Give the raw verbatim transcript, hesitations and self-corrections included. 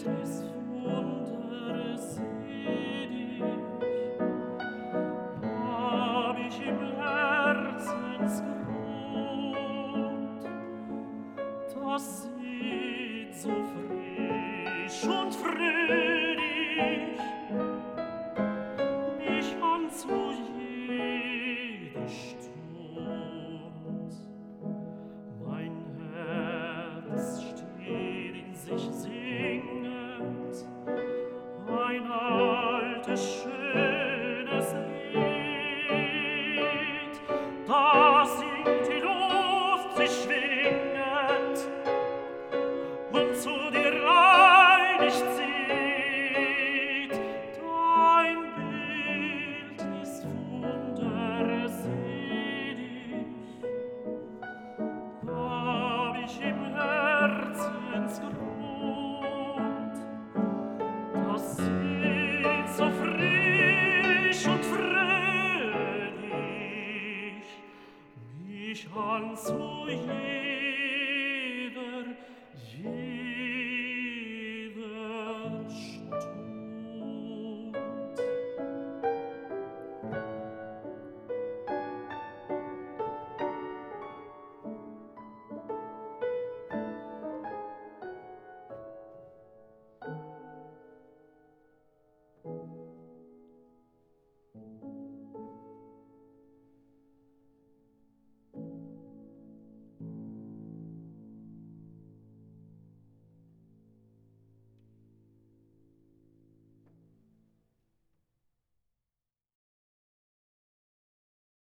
des Wunderes selig, hab ich im Herzensgrund. Das sieht so frisch und fröhlich mich an zu jeder Stund. Mein Herz steht in sich singend, ein altes, schönes Lied, das in die Luft sich schwinget und zu dir eilig zieht. Dein Bild ist wunderselig, hab ich im Herzensgrund. Das sieht so frisch und fröhlich mich an zu